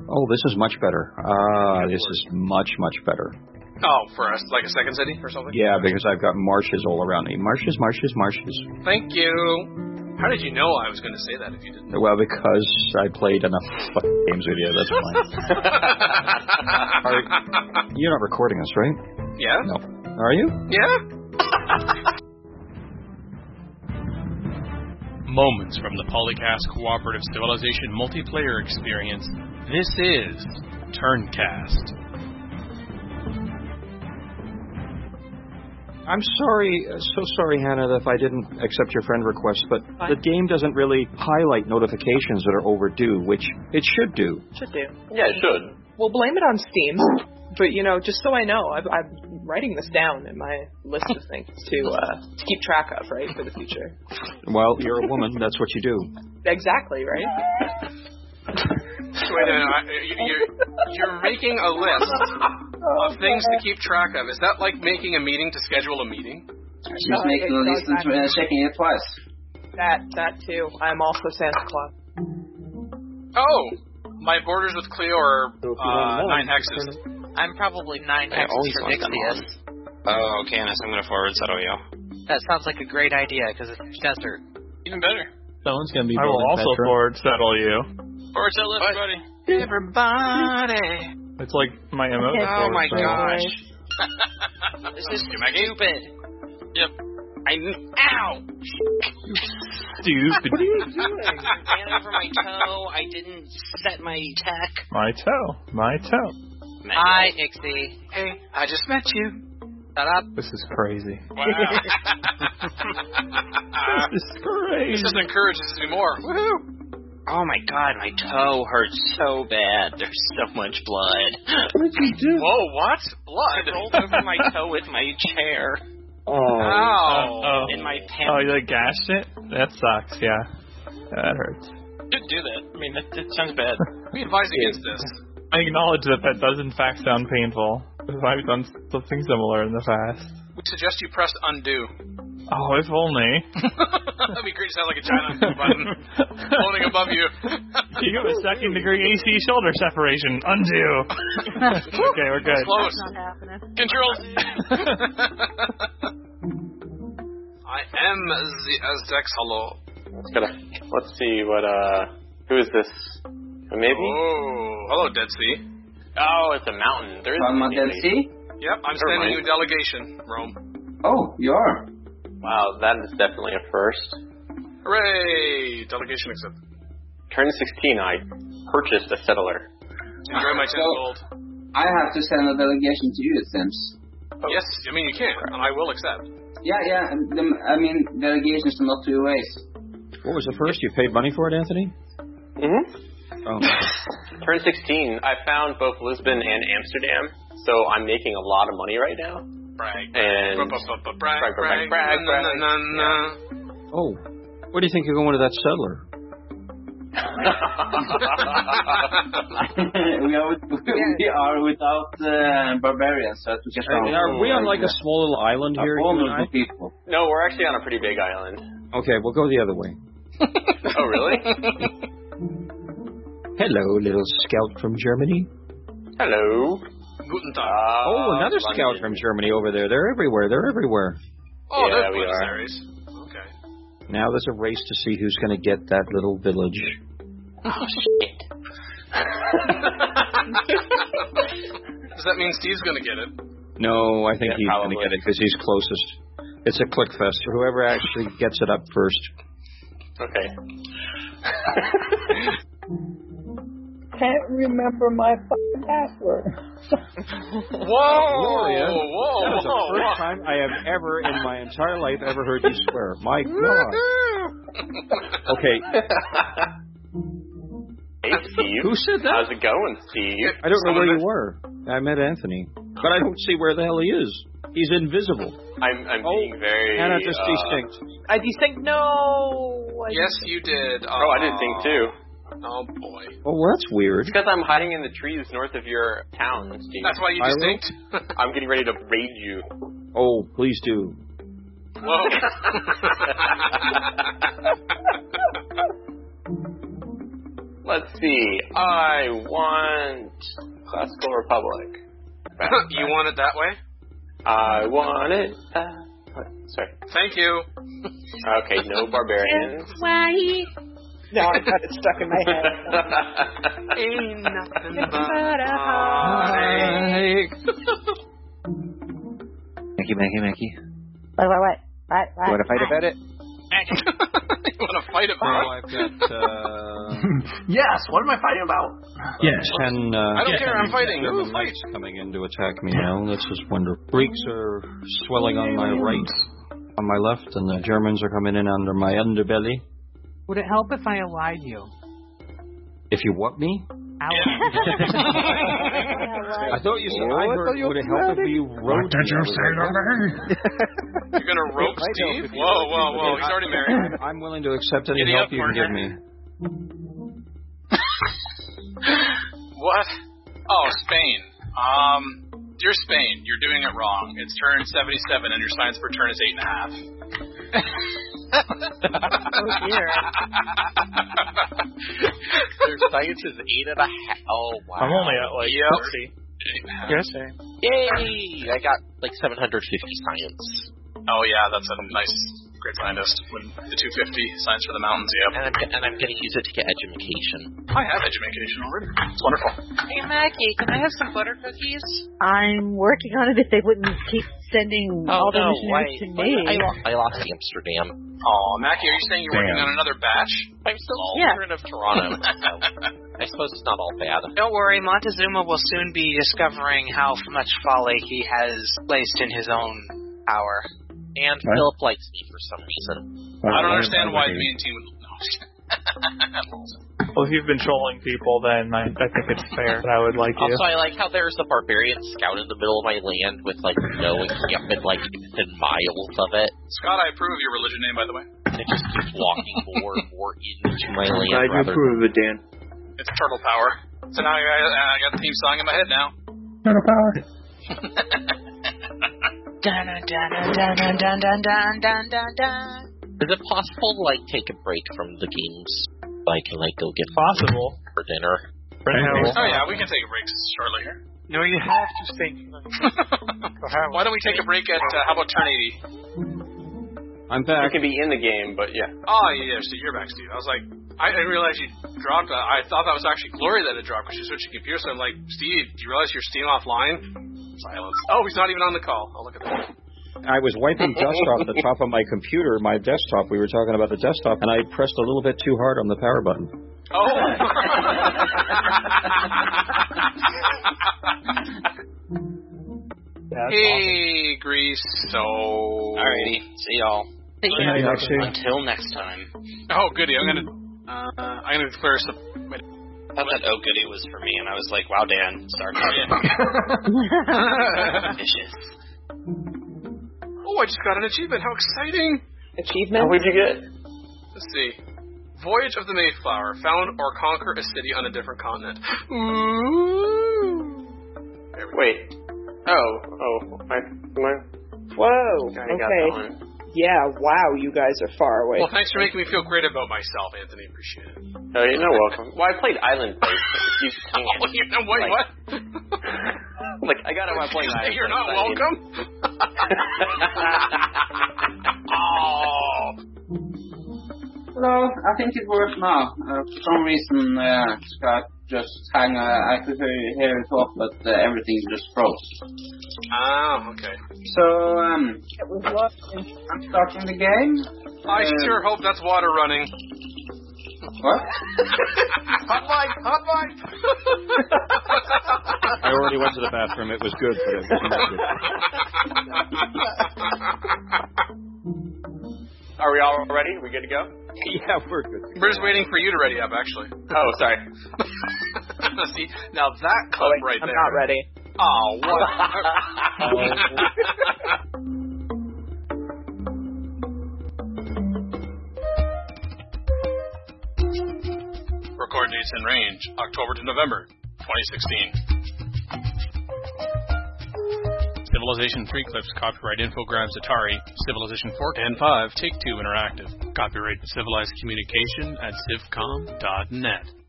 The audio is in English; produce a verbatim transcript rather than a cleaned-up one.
Oh, this is much better. Ah, uh, this is much, much better. Oh, for us, like a second city or something? Yeah, because I've got marshes all around me. Marshes, marshes, marshes. Thank you. How did you know I was going to say that if you didn't? Well, because I played enough fucking games with you, that's fine. Are, you're not recording us, right? Yeah. No. Are you? Yeah. Moments from the Polycast Cooperative Civilization multiplayer experience. This is Turncast. I'm sorry, uh, so sorry, Hannah, if I didn't accept your friend request, but Fine. the game doesn't really highlight notifications that are overdue, which it should do. Should do. Yeah, it should. We'll blame it on Steam, but, you know, just so I know, I've, I'm writing this down in my list of things to, uh, to keep track of, right, for the future. Well, you're a woman, that's what you do. Exactly, right? Wait a minute, you're, you're making a list of things to keep track of. Is that like making a meeting to schedule a meeting? She's uh, making a list and uh, checking it twice. That, that too. I'm also Santa Claus. Oh, my borders with Cleo are uh, nine hexes. I'm probably nine hexes for Nixius. Oh, okay, Canis, I'm going to forward settle you. That sounds like a great idea, because it's desert. Even better. Someone's going to be I will also Petra. forward settle you. Forward settle everybody. Everybody. It's like my emote. Oh my settle. gosh. This is stupid. Yep. I Ow! Stupid. What are you doing? I ran over my toe. I didn't set my tech. My toe. My toe. Hi, Ixie. Hey, I just met you. Shut up. This is crazy. Wow. This is crazy. This just encourages me more. Woohoo! Oh my god, my toe hurts so bad. There's so much blood. What did you do? Whoa, what? Blood? I rolled over my toe with my chair. Oh. Ow. Oh. In my pants. Oh, you like gashed it? That sucks, yeah. That hurts. Didn't do that. I mean, that, that sounds bad. We advise against this. I acknowledge that that does in fact sound painful. I've done something similar in the past. We suggest you press undo. Oh, if only. That'd be great to sound like a giant undo button floating above you. You have a second degree A C shoulder separation. Undo. Okay, we're good. Close. That's not happening. Control. I am the Aztecs. Hello. Let's, gotta, let's see what, uh, who is this? Maybe? Oh, hello, Dead Sea. Oh, it's a mountain. There is From a Dead Sea? Yep, I'm sending you a delegation, Rome. Oh, you are? Wow, that is definitely a first. Hooray! Delegation accepted. Turn sixteen, I purchased a settler. Enjoy my ten So- gold. I have to send a delegation to you, it seems. Oh. Yes, I mean, you can, and I will accept. Yeah, yeah, the, I mean, delegations are not two ways. What was the first? You paid money for it, Anthony? Mm-hmm. Oh. Turn sixteen, I found both Lisbon and Amsterdam, so I'm making a lot of money right now. Brag. And Brag, brag, brag, brag, brag, brag, na, na, na, na. Oh. Where do you think you're going to that settler? we, are with, we are without uh, barbarians, so we just I mean, are we on like a small little island here? you and I? vulnerable people. No, we're actually on a pretty big island. Okay, we'll go the other way. Oh, really? Hello, little scout from Germany. Hello. Guten Tag. Uh, Oh, another London. scout from Germany over there. They're everywhere. They're everywhere. Oh, Yeah, there's we Buenos are. Aires. Okay. Now there's a race to see who's going to get that little village. Oh, shit. Does that mean Steve's going to get it? No, I think Yeah, he's going to probably. get it because he's closest. It's a click fest. Whoever actually gets it up first. Okay. Can't remember my fucking password. Whoa! Gloria, Whoa! That is the whoa, first time I have ever in my entire life ever heard you swear. My God. Okay, Hey, Steve. who said that? How's it going, Steve? I don't know where you Someone were. I met Anthony, but I don't see where the hell he is. He's invisible. I'm, I'm Oh, being very... Hannah just uh, desynced. I desync. No. I Yes, you did. Uh, Oh, I did think too. Oh, boy. Oh, well, that's weird. It's because I'm hiding in the trees north of your town, Steve. That's why you I distinct? I'm getting ready to raid you. Oh, please do. Whoa. Let's see. I want Classical Republic. You want it that way? I want it. Uh, what? Sorry. Thank you. Okay, no barbarians. Now I've got it stuck in my head. Ain't nothing but a heartache. Mackie, Mackie, Mackie. What, what, what? What, what? You want to fight about it? You want to fight about Oh, I've got, uh... Yes, what am I fighting about? Yes. ten, uh... I don't Yeah. care, I'm fighting. Ooh, German fight. knights coming in to attack me now. Let's just wonder. Greeks are swelling on my right, on my left, and the Germans are coming in under my underbelly. Would it help if I allied you? If you what me? I thought you said, Oh, I I heard, thought you would it help if you wrote me? You're going to rope Might help Steve? if you Whoa, wrote me, whoa, but whoa. if He's I- already married. I'm willing to accept any Giddy help up, you can give partner. me. What? Oh, Spain. Um, dear Spain, you're doing it wrong. It's turn seventy-seven, and your science per turn is eight and a half. Oh dear. Their science is eight and a half. Oh, wow. I'm only at like Yep. thirty. Eight and a half. Yes, Yay! I got like seven hundred fifty science. Oh, yeah, that's a nice, great scientist. When the two fifty science for the mountains, yep. And I'm, and I'm going to use it to get education. I have education already. It's wonderful. Hey, Maggie, can I have some butter cookies? I'm working on it if they wouldn't keep sending all the no, missionaries wait, to wait, me. I, lo- I lost Amsterdam. Oh, Mackie, are you saying you're working Damn. on another batch? I'm still Yeah. children of Toronto. So I suppose it's not all bad. Don't worry, Montezuma will soon be discovering how much folly he has placed in his own power. And What? Philip likes me for some reason. I don't understand why me and Team would... No. Well, if you've been trolling people, then I, I think it's fair that I would like you. Also, I like how there's a barbarian scout in the middle of my land with, like, no encampment, like, within miles of it. Scott, I approve of your religion name, by the way. It just keeps walking more and more into my land. Glad you rather approve of it, Dan. It's Turtle Power. So now I, I got the theme song in my head now. Turtle power. Dun dun dun dun dun dun dun dun dun dun dun. Is it possible to, like, take a break from the games? I can, like, go get Possible. for dinner. Oh yeah, we can take a break shortly here. No, you have to stay. Why don't we take a break at, uh, how about turn eighty? I'm You back. can be in the game, but yeah. Oh yeah, Steve, you're back, Steve. I was like, I didn't realize you dropped. Uh, I thought that was actually Glory that had dropped because she switched to computer. So I'm like, Steve, do you realize you're Steam offline? Silence. Oh, he's not even on the call. Oh, look at that. I was wiping dust off the top of my computer, my desktop. We were talking about the desktop, and I pressed a little bit too hard on the power button. Oh. Hey, Grease. So. Alrighty, see y'all. See you. Yeah, actually. Until next time. Oh, goody. I'm gonna. Uh, I'm gonna declare some. Wait. I thought that oh goody was for me, and I was like, wow, Dan, sorry. Vicious. Oh, I just got an achievement. How exciting! Achievement? What would you get? Let's see. Voyage of the Mayflower. Found or conquer a city on a different continent. Ooh. There we go. Wait. Oh, oh. I, am I, Whoa. I got Okay. that one. Yeah, wow, you guys are far away. Well, thanks for making me feel great about myself, Anthony. Appreciate it. Oh, you're no welcome. Well, I played Island Place. You can't. Oh, you know what? Like- What? Like, I got it while playing Island You're not Place. I mean- welcome. Oh. Hello, I think it works now. Uh, for some reason, uh, Scott just hung. Uh, I could hear, hear it talk, but uh, everything just froze. Oh, okay. So, um, It was lost in I'm starting the game. I Uh, sure hope that's water running. What? Hot light! Hot light! I already went to the bathroom. It was good, but it Are we all ready? Are we good to go? yeah, we're good. We're just waiting for you to ready up, actually. Oh, sorry. See, now that clip Oh, wait, right I'm there. not ready. Oh, what? Record dates and range, October to November, twenty sixteen. Civilization three clips, copyright Infogrames Atari. Civilization four and five, Take-Two Interactive. Copyright Civilized Communication at civcom dot net.